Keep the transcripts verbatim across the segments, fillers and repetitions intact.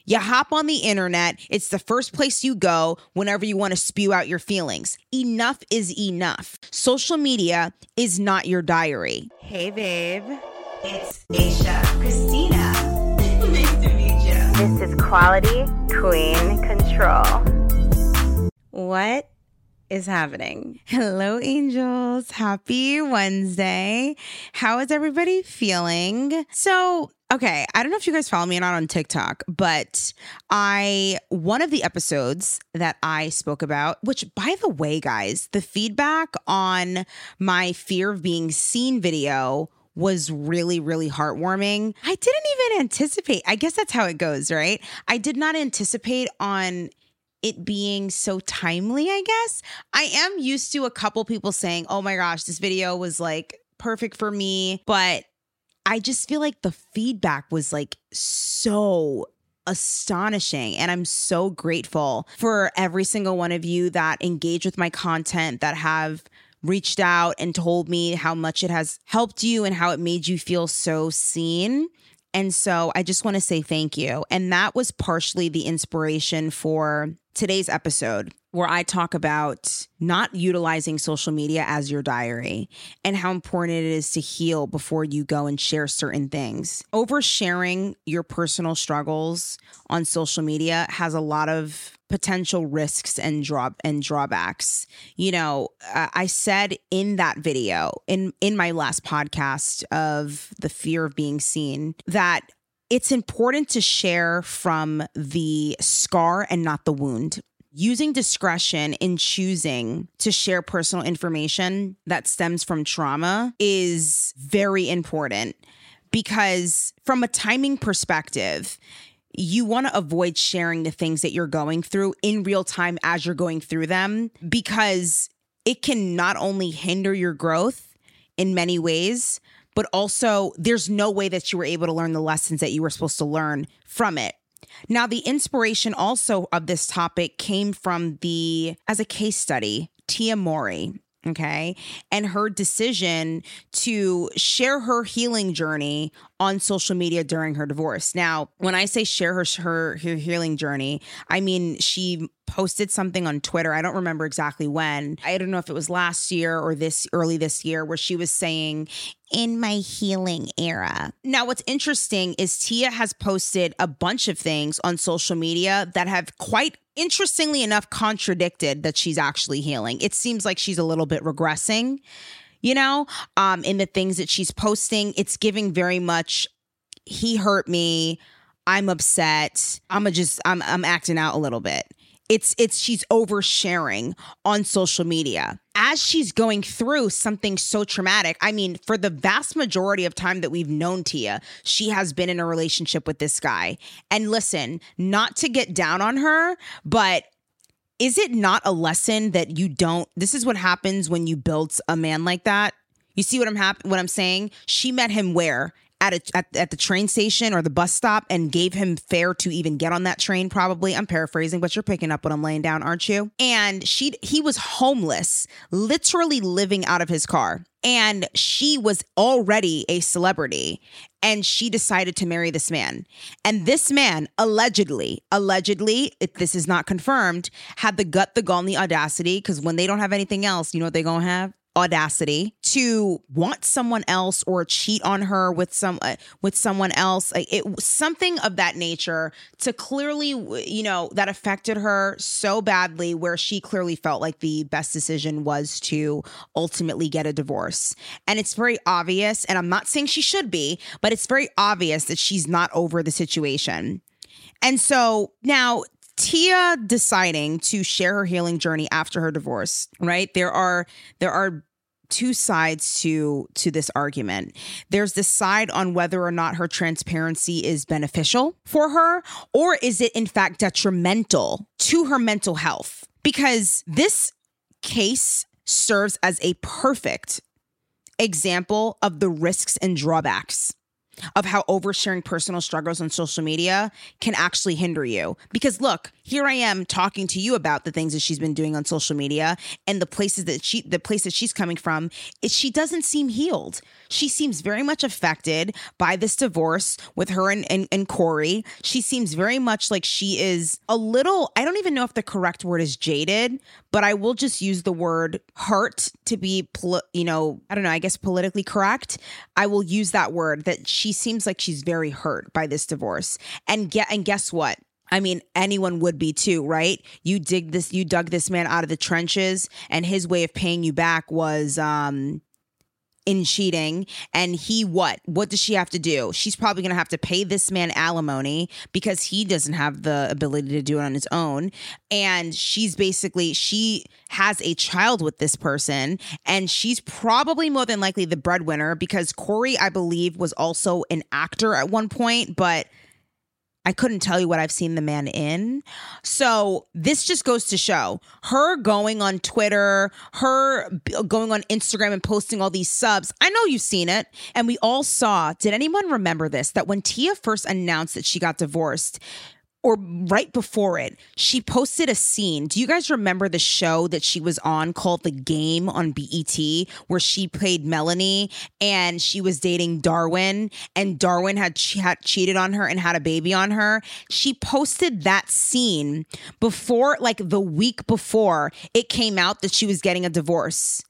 You hop on the internet. It's the first place you go whenever you want to spew out your feelings. Enough is enough. Social media is not your diary. Hey, babe. It's Aisha Christina. Nice to meet you. This is Quality Queen Control. What is happening? Hello, angels. Happy Wednesday. How is everybody feeling? So, okay, I don't know if you guys follow me or not on TikTok, but I, one of the episodes that I spoke about, which by the way, guys, the feedback on my fear of being seen video was really, really heartwarming. I didn't even anticipate. I guess that's how it goes, right? I did not anticipate on it being so timely, I guess. I am used to a couple people saying, oh my gosh, this video was like perfect for me. But I just feel like the feedback was like so astonishing. And I'm so grateful for every single one of you that engage with my content, that have reached out and told me how much it has helped you and how it made you feel so seen. And so I just want to say thank you. And that was partially the inspiration for today's episode, where I talk about not utilizing social media as your diary and how important it is to heal before you go and share certain things. Oversharing your personal struggles on social media has a lot of potential risks and draw and drawbacks. You know, uh, I said in that video, in, in my last podcast of the fear of being seen, that it's important to share from the scar and not the wound. Using discretion in choosing to share personal information that stems from trauma is very important, because from a timing perspective, you want to avoid sharing the things that you're going through in real time as you're going through them, because it can not only hinder your growth in many ways, but also there's no way that you were able to learn the lessons that you were supposed to learn from it. Now, the inspiration also of this topic came from the, as a case study, Tia Mowry, okay, and her decision to share her healing journey on social media during her divorce. Now, when I say share her, her, her healing journey, I mean, she posted something on Twitter. I don't remember exactly when. I don't know if it was last year or this early this year, where she was saying, in my healing era. Now, what's interesting is Tia has posted a bunch of things on social media that have quite interestingly enough contradicted that she's actually healing. It seems like she's a little bit regressing, you know, um, in the things that she's posting. It's giving very much, he hurt me, I'm upset, I'm a just, I'm, I'm acting out a little bit. It's, it's, she's oversharing on social media as she's going through something so traumatic. I mean, for the vast majority of time that we've known Tia, she has been in a relationship with this guy. And listen, not to get down on her, but is it not a lesson that you don't, this is what happens when you build a man like that? You see what I'm hap- what I'm saying? She met him where? At, a, at at the train station or the bus stop, and gave him fare to even get on that train, probably. I'm paraphrasing, but you're picking up what I'm laying down, aren't you? And she he was homeless, literally living out of his car. And she was already a celebrity, and she decided to marry this man. And this man allegedly, allegedly, if this is not confirmed, had the gut, the gall, and the audacity, because when they don't have anything else, you know what they're going to have? Audacity to want someone else or cheat on her with some uh, with someone else, like it something of that nature, to clearly, you know, that affected her so badly, where she clearly felt like the best decision was to ultimately get a divorce. And it's very obvious, and I'm not saying she should be, but it's very obvious that she's not over the situation. And so now Tia deciding to share her healing journey after her divorce, right? There are there are two sides to to this argument. There's the side on whether or not her transparency is beneficial for her, or is it in fact detrimental to her mental health? Because this case serves as a perfect example of the risks and drawbacks of how oversharing personal struggles on social media can actually hinder you. Because look, here I am talking to you about the things that she's been doing on social media and the places that she, the place that she's coming from. Is she doesn't seem healed. She seems very much affected by this divorce with her and, and, and Corey. She seems very much like she is a little, I don't even know if the correct word is jaded, but I will just use the word hurt to be, you know, I don't know, I guess politically correct. I will use that word, that she seems like she's very hurt by this divorce. And get, and guess what? I mean, anyone would be too, right? You dig this, you dug this man out of the trenches, and his way of paying you back was, um, in cheating. And he, what? What does she have to do? She's probably going to have to pay this man alimony because he doesn't have the ability to do it on his own. And she's basically, she has a child with this person, and she's probably more than likely the breadwinner because Corey, I believe, was also an actor at one point, but I couldn't tell you what I've seen the man in. So this just goes to show her going on Twitter, her going on Instagram and posting all these subs. I know you've seen it. And we all saw, did anyone remember this? That when Tia first announced that she got divorced, or right before it, she posted a scene. Do you guys remember the show that she was on called The Game on B E T, where she played Melanie and she was dating Darwin, and Darwin had, che- had cheated on her and had a baby on her? She posted that scene before, like the week before it came out that she was getting a divorce.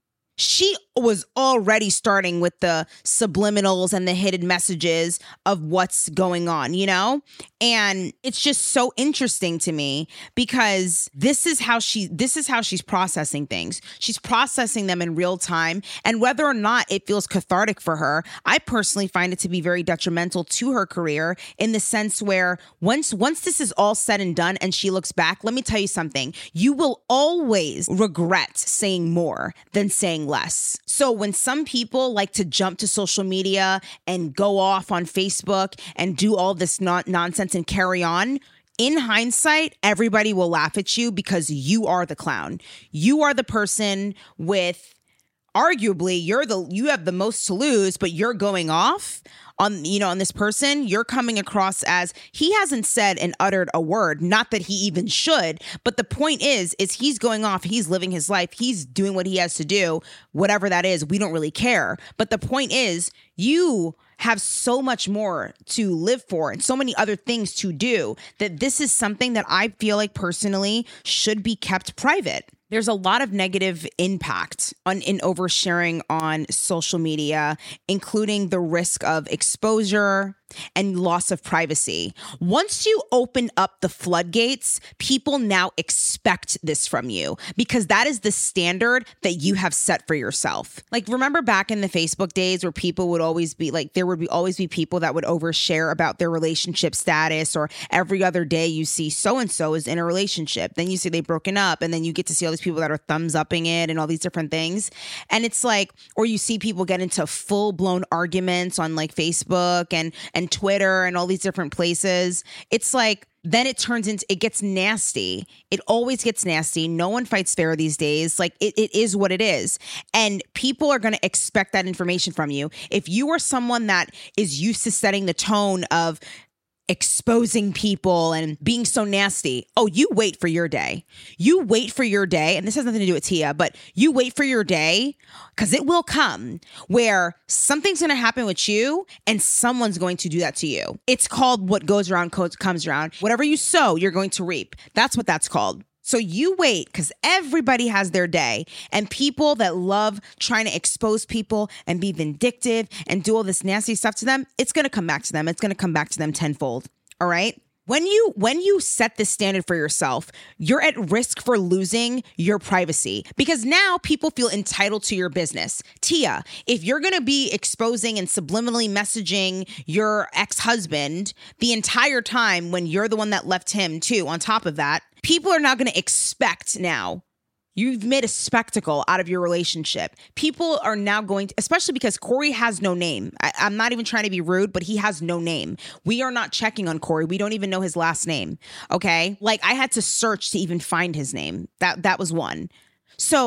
She was already starting with the subliminals and the hidden messages of what's going on, you know? And it's just so interesting to me because this is how she this is how she's processing things. She's processing them in real time. And whether or not it feels cathartic for her, I personally find it to be very detrimental to her career in the sense where once once this is all said and done and she looks back, let me tell you something. You will always regret saying more than saying less. So when some people like to jump to social media and go off on Facebook and do all this non- nonsense and carry on, in hindsight, everybody will laugh at you because you are the clown. You are the person with, arguably, you're the you have the most to lose, but you're going off on, you know, on this person. You're coming across as, he hasn't said and uttered a word, not that he even should, but the point is, is he's going off, he's living his life, he's doing what he has to do, whatever that is, we don't really care. But the point is, you have so much more to live for and so many other things to do that this is something that I feel like personally should be kept private. There's a lot of negative impact on in oversharing on social media, including the risk of exposure and loss of privacy. Once you open up the floodgates, people now expect this from you because that is the standard that you have set for yourself. Like, remember back in the Facebook days where people would always be like, there would be always be people that would overshare about their relationship status, or every other day you see so-and-so is in a relationship. Then you see they've broken up, and then you get to see all these people that are thumbs upping it and all these different things. And it's like, or you see people get into full blown arguments on like Facebook and, and Twitter and all these different places. It's like, then it turns into, it gets nasty. It always gets nasty. No one fights fair these days. Like it, it is what it is. And people are going to expect that information from you. If you are someone that is used to setting the tone of exposing people and being so nasty, oh, you wait for your day. You wait for your day. And this has nothing to do with Tia, but you wait for your day because it will come where something's going to happen with you and someone's going to do that to you. It's called what goes around comes around. Whatever you sow, you're going to reap. That's what that's called. So you wait, because everybody has their day, and people that love trying to expose people and be vindictive and do all this nasty stuff to them, it's going to come back to them. It's going to come back to them tenfold. All right. When you when you set this standard for yourself, you're at risk for losing your privacy because now people feel entitled to your business. Tia, if you're going to be exposing and subliminally messaging your ex-husband the entire time when you're the one that left him too, on top of that, people are now going to expect now. You've made a spectacle out of your relationship. People are now going to, especially because Corey has no name. I, I'm not even trying to be rude, but he has no name. We are not checking on Corey. We don't even know his last name. Okay. Like I had to search to even find his name. That, that was one. So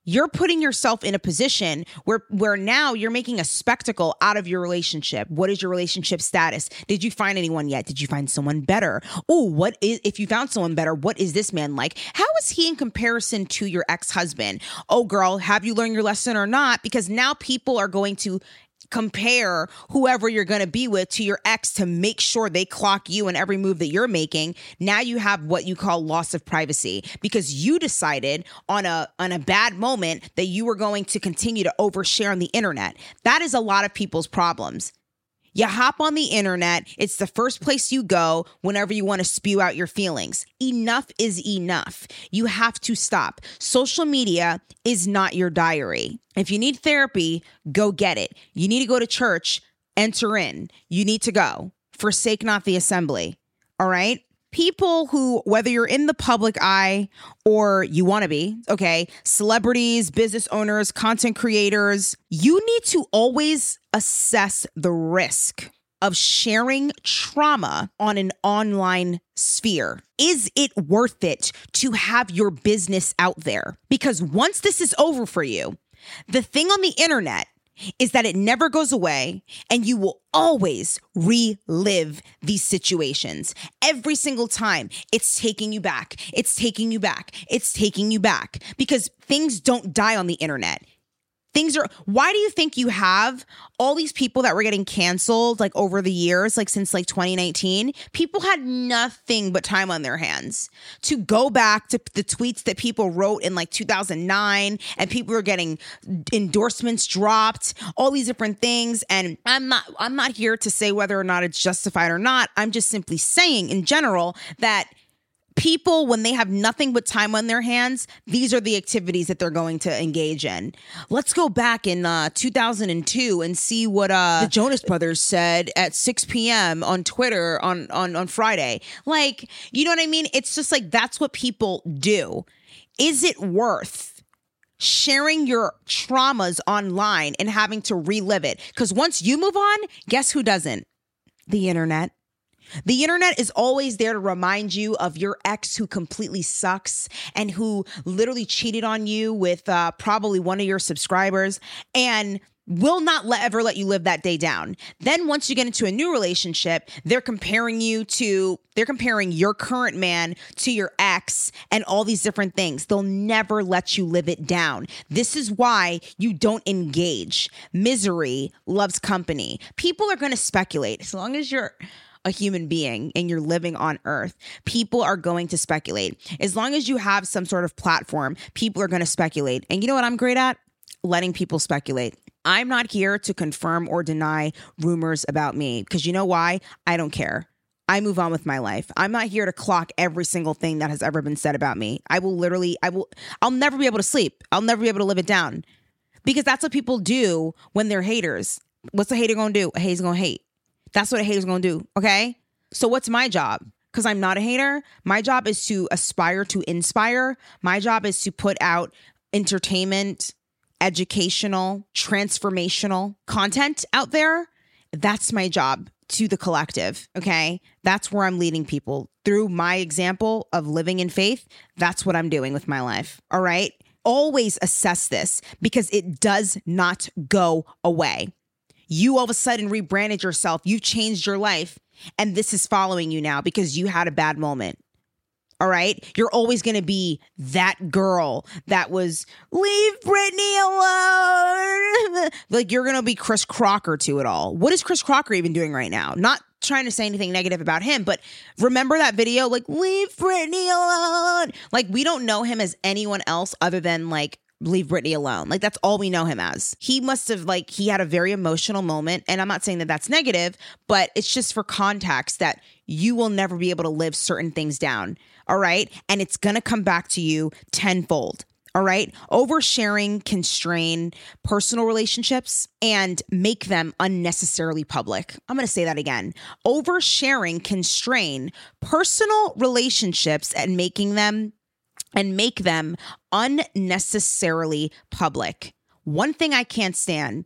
You're putting yourself in a position where, where now you're making a spectacle out of your relationship. What is your relationship status? Did you find anyone yet? Did you find someone better? Oh, what is, if you found someone better, what is this man like? How is he in comparison to your ex-husband? Oh, girl, have you learned your lesson or not? Because now people are going to compare whoever you're going to be with to your ex to make sure they clock you in every move that you're making. Now you have what you call loss of privacy because you decided on a on a bad moment that you were going to continue to overshare on the internet. That is a lot of people's problems. You hop on the internet. It's the first place you go whenever you want to spew out your feelings. Enough is enough. You have to stop. Social media is not your diary. If you need therapy, go get it. You need to go to church, enter in. You need to go. Forsake not the assembly. All right? People who, whether you're in the public eye or you want to be, okay, celebrities, business owners, content creators, you need to always assess the risk of sharing trauma on an online sphere. Is it worth it to have your business out there? Because once this is over for you, the thing on the internet is that it never goes away and you will always relive these situations. Every single time it's taking you back, it's taking you back, it's taking you back because things don't die on the internet. Things are, why do you think you have all these people that were getting canceled like over the years, like since like twenty nineteen? People had nothing but time on their hands to go back to the tweets that people wrote in like two thousand nine and people were getting endorsements dropped, all these different things. And I'm not, I'm not here to say whether or not it's justified or not. I'm just simply saying in general that people, when they have nothing but time on their hands, these are the activities that they're going to engage in. Let's go back in uh, two thousand two and see what uh, the Jonas Brothers said at six p.m. on Twitter on, on, on Friday. Like, you know what I mean? It's just like, that's what people do. Is it worth sharing your traumas online and having to relive it? Because once you move on, guess who doesn't? The internet. The internet is always there to remind you of your ex who completely sucks and who literally cheated on you with uh, probably one of your subscribers and will not let, ever let you live that day down. Then once you get into a new relationship, they're comparing you to, they're comparing your current man to your ex and all these different things. They'll never let you live it down. This is why you don't engage. Misery loves company. People are going to speculate as long as you're a human being and you're living on earth. People are going to speculate. As long as you have some sort of platform, people are going to speculate. And you know what I'm great at? Letting people speculate. I'm not here to confirm or deny rumors about me because you know why? I don't care. I move on with my life. I'm not here to clock every single thing that has ever been said about me. I will literally, I will, I'll never be able to sleep. I'll never be able to live it down because that's what people do when they're haters. What's a hater going to do? A hater's going to hate. That's what a hater's going to do, okay? So what's my job? Because I'm not a hater. My job is to aspire to inspire. My job is to put out entertainment, educational, transformational content out there. That's my job to the collective, okay? That's where I'm leading people. Through my example of living in faith, that's what I'm doing with my life, all right? Always assess this because it does not go away. You all of a sudden rebranded yourself. You've changed your life. And this is following you now because you had a bad moment. All right. You're always going to be that girl that was leave Britney alone. Like you're going to be Chris Crocker to it all. What is Chris Crocker even doing right now? Not trying to say anything negative about him, but remember that video? Like leave Britney alone. Like we don't know him as anyone else other than like leave Britney alone. Like that's all we know him as. He must have like, he had a very emotional moment. And I'm not saying that that's negative, but it's just for context that you will never be able to live certain things down. All right. And it's going to come back to you tenfold. All right. Oversharing can strain personal relationships and make them unnecessarily public. I'm going to say that again. Oversharing can strain personal relationships and making them and make them unnecessarily public. One thing I can't stand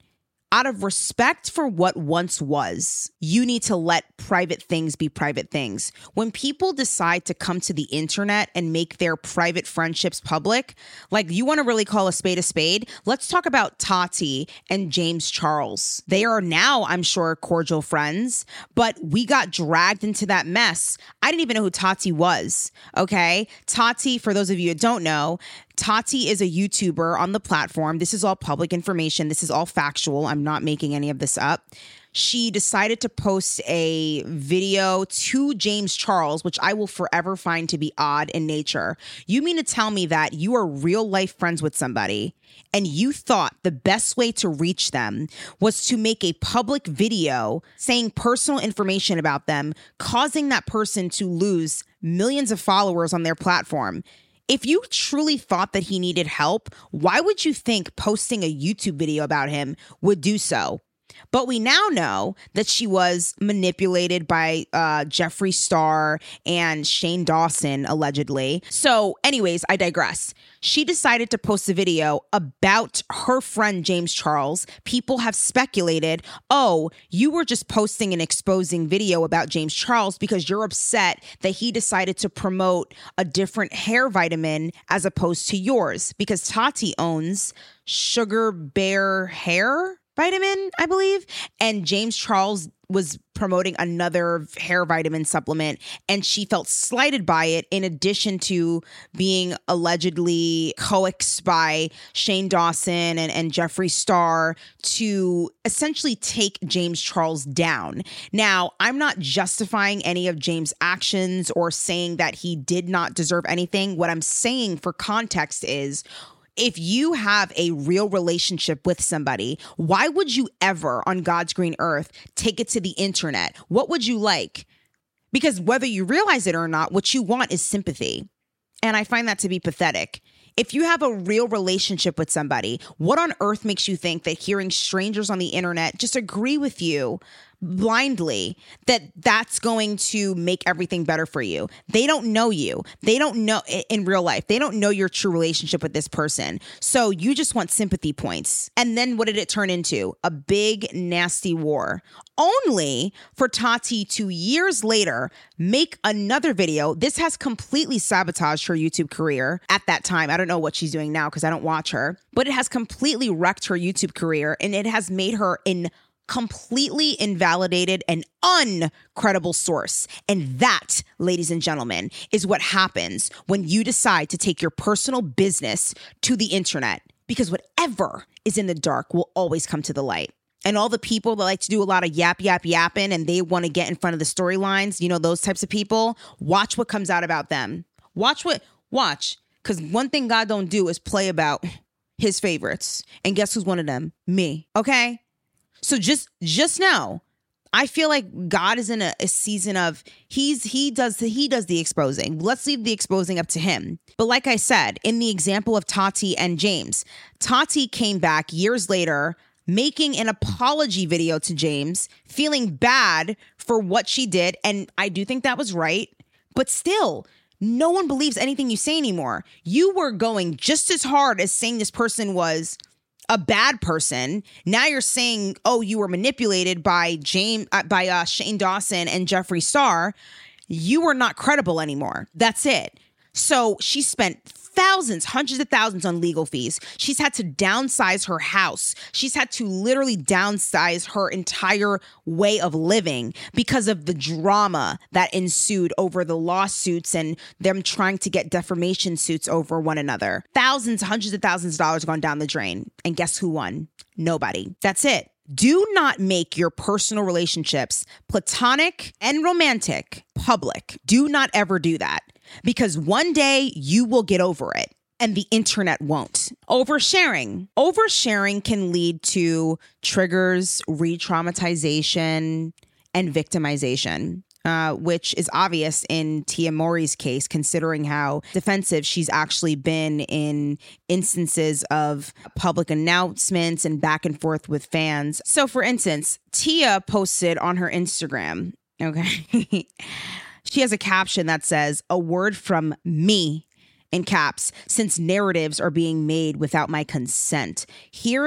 Out of respect for what once was, you need to let private things be private things. When people decide to come to the internet and make their private friendships public, like you want to really call a spade a spade, let's talk about Tati and James Charles. They are now, I'm sure, cordial friends, but we got dragged into that mess. I didn't even know who Tati was, okay? Tati, for those of you that don't know, Tati is a YouTuber on the platform. This is all public information. This is all factual. I'm not making any of this up. She decided to post a video to James Charles, which I will forever find to be odd in nature. You mean to tell me that you are real life friends with somebody and you thought the best way to reach them was to make a public video saying personal information about them, causing that person to lose millions of followers on their platform? If you truly thought that he needed help, why would you think posting a YouTube video about him would do so? But we now know that she was manipulated by uh, Jeffree Star and Shane Dawson, allegedly. So anyways, I digress. She decided to post a video about her friend James Charles. People have speculated, oh, you were just posting an exposing video about James Charles because you're upset that he decided to promote a different hair vitamin as opposed to yours, because Tati owns Sugar Bear Hair Vitamin, I believe, and James Charles was promoting another hair vitamin supplement, and she felt slighted by it, in addition to being allegedly coaxed by Shane Dawson and, and Jeffree Star to essentially take James Charles down. Now, I'm not justifying any of James' actions or saying that he did not deserve anything. What I'm saying for context is, if you have a real relationship with somebody, why would you ever on God's green earth take it to the internet? What would you like? Because whether you realize it or not, what you want is sympathy. And I find that to be pathetic. If you have a real relationship with somebody, what on earth makes you think that hearing strangers on the internet just agree with you blindly, that that's going to make everything better for you? They don't know you. They don't know in real life. They don't know your true relationship with this person. So you just want sympathy points. And then what did it turn into? A big, nasty war. Only for Tati to years later make another video. This has completely sabotaged her YouTube career at that time. I don't know what she's doing now because I don't watch her, but it has completely wrecked her YouTube career, and it has made her in completely invalidated and uncredible source. And that, ladies and gentlemen, is what happens when you decide to take your personal business to the internet, because whatever is in the dark will always come to the light. And all the people that like to do a lot of yap, yap, yapping, and they want to get in front of the storylines, you know, those types of people, watch what comes out about them. Watch what, watch. Because one thing God don't do is play about his favorites. And guess who's one of them? Me. Okay? So just just know, I feel like God is in a, a season of he's he does he does the exposing. Let's leave the exposing up to him. But like I said, in the example of Tati and James, Tati came back years later making an apology video to James, feeling bad for what she did. And I do think that was right. But still, no one believes anything you say anymore. You were going just as hard as saying this person was a bad person. Now you're saying, oh, you were manipulated by James, uh, by uh, Shane Dawson and Jeffree Star. You were not credible anymore. That's it. So she spent thousands, hundreds of thousands on legal fees. She's had to downsize her house. She's had to literally downsize her entire way of living because of the drama that ensued over the lawsuits and them trying to get defamation suits over one another. Thousands, hundreds of thousands of dollars gone down the drain. And guess who won? Nobody. That's it. Do not make your personal relationships, platonic and romantic, public. Do not ever do that, because one day you will get over it and the internet won't. Oversharing. Oversharing can lead to triggers, re-traumatization, and victimization. Uh, which is obvious in Tia Mowry's case, considering how defensive she's actually been in instances of public announcements and back and forth with fans. So, for instance, Tia posted on her Instagram, okay, she has a caption that says, "A word from me," in caps, "since narratives are being made without my consent. Hear it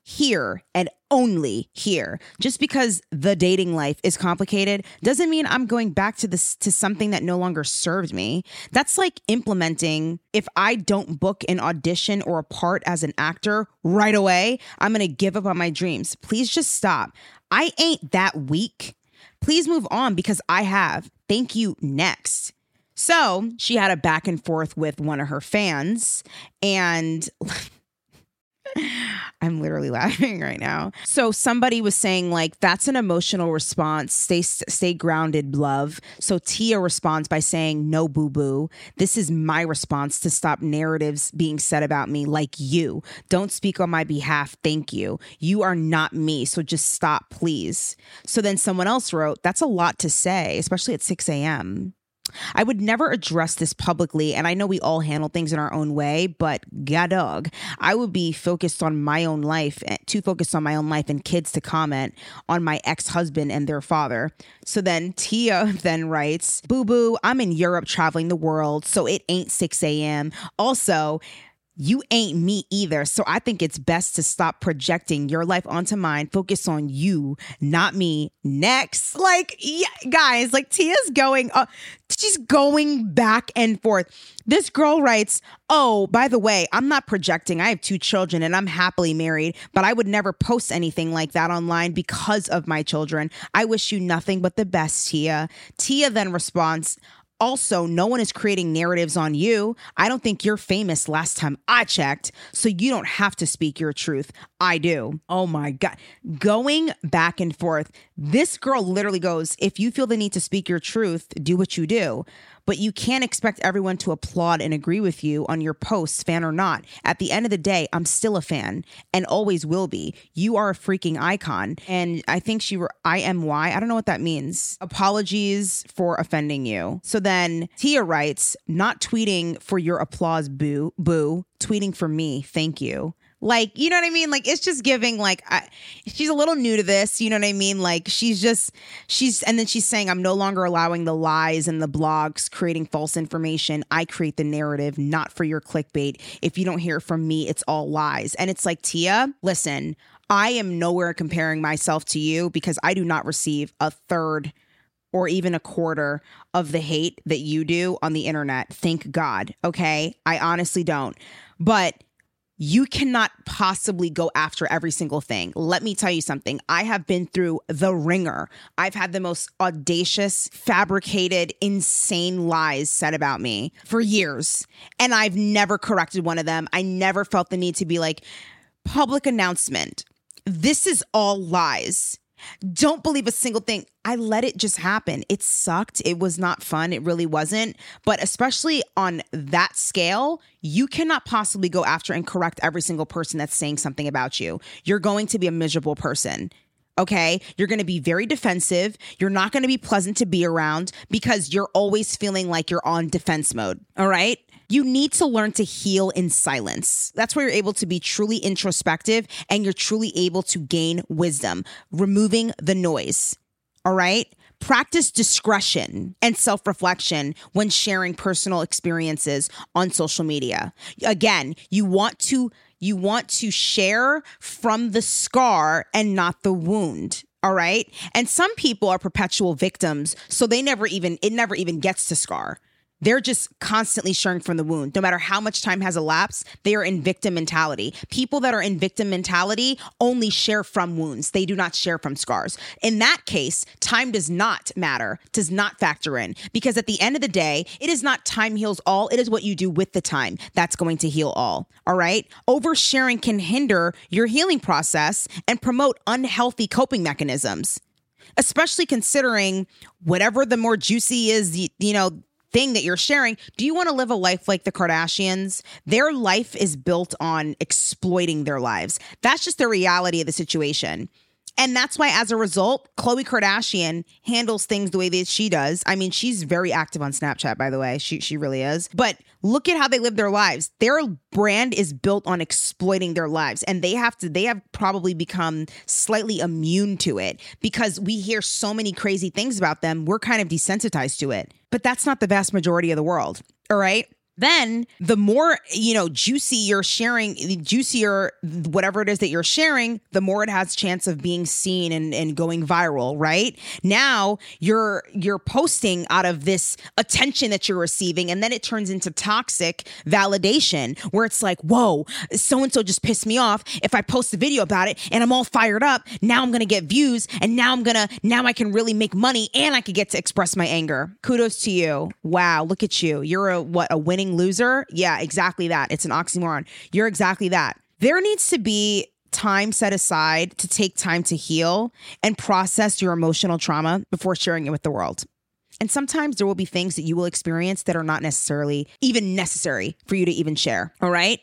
here and only here. Just because the dating life is complicated doesn't mean I'm going back to this to something that no longer serves me. That's like implementing, if I don't book an audition or a part as an actor right away, I'm going to give up on my dreams. Please just stop. I ain't that weak. Please move on because I have. Thank you. Next. So she had a back and forth with one of her fans, and I'm literally laughing right now. So somebody was saying, like, that's an emotional response. Stay stay grounded, love. So Tia responds by saying, no, boo boo. This is my response to stop narratives being said about me like you. Don't speak on my behalf. Thank you. You are not me. So just stop, please. So then someone else wrote, that's a lot to say, especially at six a.m. I would never address this publicly, and I know we all handle things in our own way, but god dog, I would be focused on my own life, too focused on my own life and kids to comment on my ex-husband and their father. So then Tia then writes, boo boo, I'm in Europe traveling the world, so it ain't six a.m. Also, you ain't me either. So I think it's best to stop projecting your life onto mine. Focus on you, not me. Next. Like, yeah, guys, like Tia's going, uh, she's going back and forth. This girl writes, oh, by the way, I'm not projecting. I have two children and I'm happily married, but I would never post anything like that online because of my children. I wish you nothing but the best, Tia. Tia then responds, also, no one is creating narratives on you. I don't think you're famous last time I checked, so you don't have to speak your truth. I do. Oh my God. Going back and forth. This girl literally goes, if you feel the need to speak your truth, do what you do. But you can't expect everyone to applaud and agree with you on your posts, fan or not. At the end of the day, I'm still a fan and always will be. You are a freaking icon. And I think she were I M Y. I don't know what that means. Apologies for offending you. So then Tia writes, not tweeting for your applause, boo, boo, tweeting for me. Thank you. Like, you know what I mean? Like, it's just giving, like, I, she's a little new to this, you know what I mean? Like, she's just, she's, and then she's saying, I'm no longer allowing the lies and the blogs creating false information. I create the narrative, not for your clickbait. If you don't hear from me, it's all lies. And it's like, Tia, listen, I am nowhere comparing myself to you because I do not receive a third or even a quarter of the hate that you do on the internet. Thank God. Okay. I honestly don't. But you cannot possibly go after every single thing. Let me tell you something. I have been through the ringer. I've had the most audacious, fabricated, insane lies said about me for years. And I've never corrected one of them. I never felt the need to be like, public announcement. This is all lies. Don't believe a single thing. I let it just happen. It sucked. It was not fun. It really wasn't. But especially on that scale, you cannot possibly go after and correct every single person that's saying something about you. You're going to be a miserable person. Okay? You're going to be very defensive. You're not going to be pleasant to be around because you're always feeling like you're on defense mode. All right? You need to learn to heal in silence. That's where you're able to be truly introspective and you're truly able to gain wisdom, removing the noise. All right? Practice discretion and self-reflection when sharing personal experiences on social media. Again, you want to you want to share from the scar and not the wound. All right? And some people are perpetual victims, so they never even it never even gets to scar. They're just constantly sharing from the wound. No matter how much time has elapsed, they are in victim mentality. People that are in victim mentality only share from wounds. They do not share from scars. In that case, time does not matter, does not factor in. Because at the end of the day, it is not time heals all. It is what you do with the time that's going to heal all. All right? Oversharing can hinder your healing process and promote unhealthy coping mechanisms, especially considering whatever the more juicy is, you, you know, thing that you're sharing. Do you want to live a life like the Kardashians? Their life is built on exploiting their lives. That's just the reality of the situation. And that's why, as a result, Khloe Kardashian handles things the way that she does. I mean, she's very active on Snapchat, by the way. She she really is. But look at how they live their lives. Their brand is built on exploiting their lives. And they have to, they have probably become slightly immune to it because we hear so many crazy things about them. We're kind of desensitized to it. But that's not the vast majority of the world. All right? then the more, you know, juicy you're sharing, juicier, whatever it is that you're sharing, the more it has chance of being seen and, and going viral, right? Now you're you're posting out of this attention that you're receiving, and then it turns into toxic validation where it's like, whoa, so-and-so just pissed me off. If I post a video about it and I'm all fired up, now I'm going to get views, and now I'm going to, now I can really make money, and I could get to express my anger. Kudos to you. Wow, look at you. You're a, what, a winning loser? Yeah, exactly that. It's an oxymoron. You're exactly that. There needs to be time set aside to take time to heal and process your emotional trauma before sharing it with the world. And sometimes there will be things that you will experience that are not necessarily even necessary for you to even share. All right?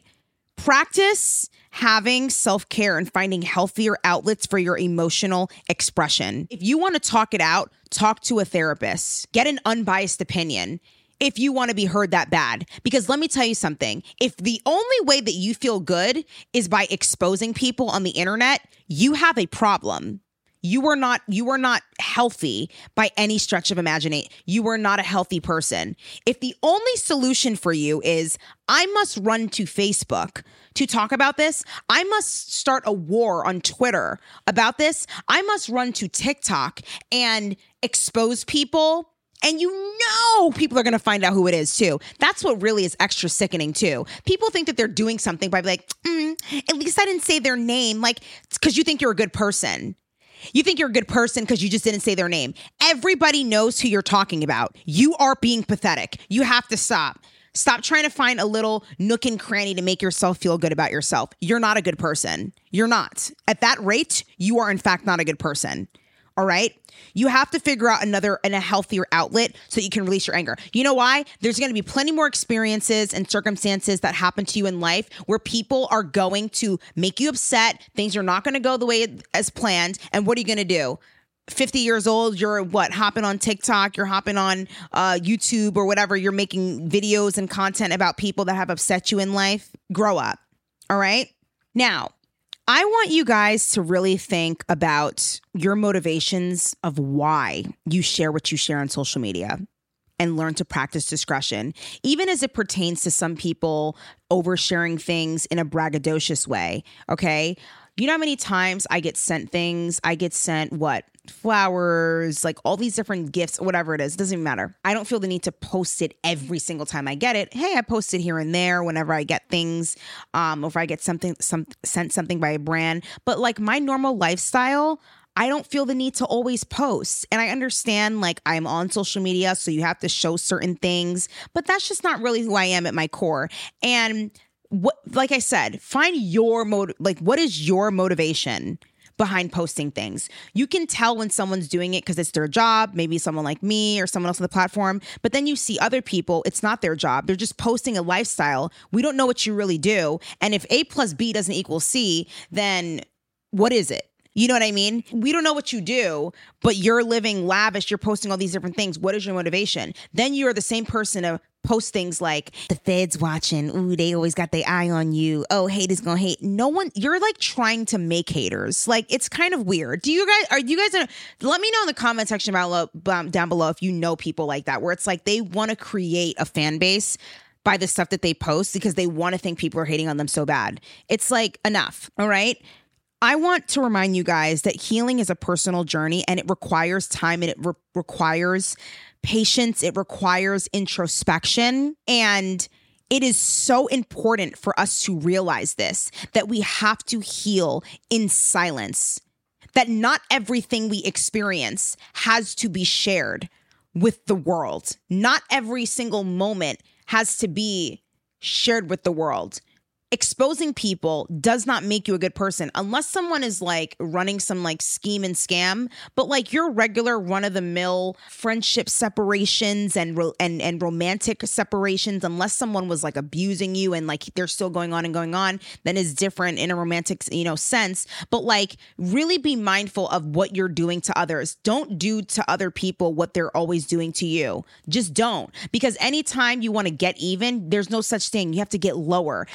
Practice having self-care and finding healthier outlets for your emotional expression. If you want to talk it out, talk to a therapist. Get an unbiased opinion if you want to be heard that bad. Because let me tell you something. If the only way that you feel good is by exposing people on the internet, you have a problem. You are not, you are not healthy by any stretch of imagination. You are not a healthy person. If the only solution for you is, I must run to Facebook to talk about this, I must start a war on Twitter about this, I must run to TikTok and expose people, and you know people are going to find out who it is too. That's what really is extra sickening too. People think that they're doing something by like, mm, at least I didn't say their name, like, because you think you're a good person. You think you're a good person because you just didn't say their name. Everybody knows who you're talking about. You are being pathetic. You have to stop. Stop trying to find a little nook and cranny to make yourself feel good about yourself. You're not a good person. You're not. At that rate, you are in fact not a good person. All right? You have to figure out another and a healthier outlet so you can release your anger. You know why? There's going to be plenty more experiences and circumstances that happen to you in life where people are going to make you upset. Things are not going to go the way as planned. And what are you going to do? fifty years old, you're what? Hopping on TikTok, you're hopping on uh, YouTube or whatever. You're making videos and content about people that have upset you in life. Grow up. All right? Now, I want you guys to really think about your motivations of why you share what you share on social media and learn to practice discretion, even as it pertains to some people oversharing things in a braggadocious way, okay? You know how many times I get sent things? I get sent what? Flowers, like all these different gifts, whatever it is, doesn't even matter. I don't feel the need to post it every single time I get it. Hey, I post it here and there whenever I get things, um, or if I get something, some sent something by a brand. But like my normal lifestyle, I don't feel the need to always post. And I understand like I'm on social media, so you have to show certain things, but that's just not really who I am at my core. And what, like I said, find your motive. Like, what is your motivation behind posting things? You can tell when someone's doing it because it's their job, maybe someone like me or someone else on the platform, but then you see other people, it's not their job. They're just posting a lifestyle. We don't know what you really do. And if A plus B doesn't equal C, then what is it? You know what I mean? We don't know what you do, but you're living lavish. You're posting all these different things. What is your motivation? Then you are the same person to post things like the Fed's watching. Ooh, they always got their eye on you. Oh, haters gonna hate. No one, you're like trying to make haters. Like, it's kind of weird. Do you guys, are you guys, let me know in the comment section about, down below if you know people like that, where it's like they want to create a fan base by the stuff that they post because they want to think people are hating on them so bad. It's like, enough. All right. I want to remind you guys that healing is a personal journey and it requires time and it re- requires patience. It requires introspection. And it is so important for us to realize this, that we have to heal in silence, that not everything we experience has to be shared with the world. Not every single moment has to be shared with the world. Exposing people does not make you a good person unless someone is like running some like scheme and scam. But like your regular run of the mill friendship separations and ro- and and romantic separations, unless someone was like abusing you and like they're still going on and going on, then is different in a romantic, you know, sense. But like really be mindful of what you're doing to others. Don't do to other people what they're always doing to you. Just don't. Because anytime you want to get even, there's no such thing. You have to get lower than that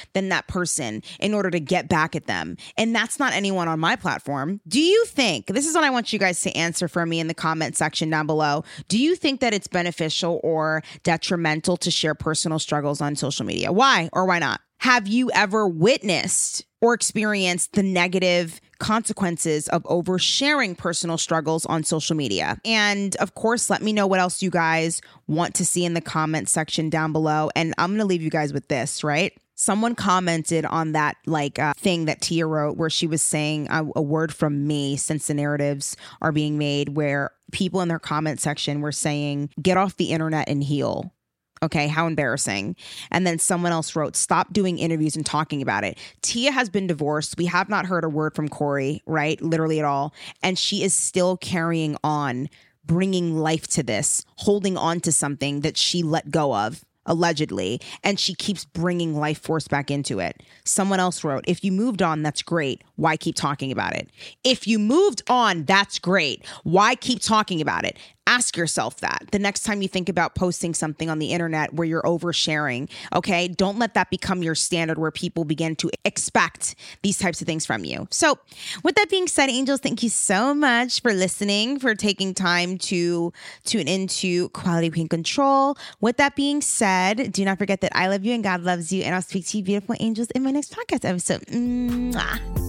that person in order to get back at them. And that's not anyone on my platform. Do you think, this is what I want you guys to answer for me in the comment section down below. Do you think that it's beneficial or detrimental to share personal struggles on social media? Why or why not? Have you ever witnessed or experienced the negative consequences of oversharing personal struggles on social media? And of course, let me know what else you guys want to see in the comment section down below. And I'm going to leave you guys with this, right? Someone commented on that like uh, thing that Tia wrote where she was saying a, a word from me since the narratives are being made, where people in their comment section were saying, get off the internet and heal. Okay, how embarrassing. And then someone else wrote, stop doing interviews and talking about it. Tia has been divorced. We have not heard a word from Corey, right? Literally at all. And she is still carrying on, bringing life to this, holding on to something that she let go of, allegedly. And she keeps bringing life force back into it. Someone else wrote, if you moved on, that's great. Why keep talking about it? If you moved on, that's great. Why keep talking about it? Ask yourself that the next time you think about posting something on the internet where you're oversharing, okay? Don't let that become your standard where people begin to expect these types of things from you. So with that being said, angels, thank you so much for listening, for taking time to tune into Quality Queen Control. With that being said, do not forget that I love you and God loves you, and I'll speak to you beautiful angels in my next podcast episode. Mwah.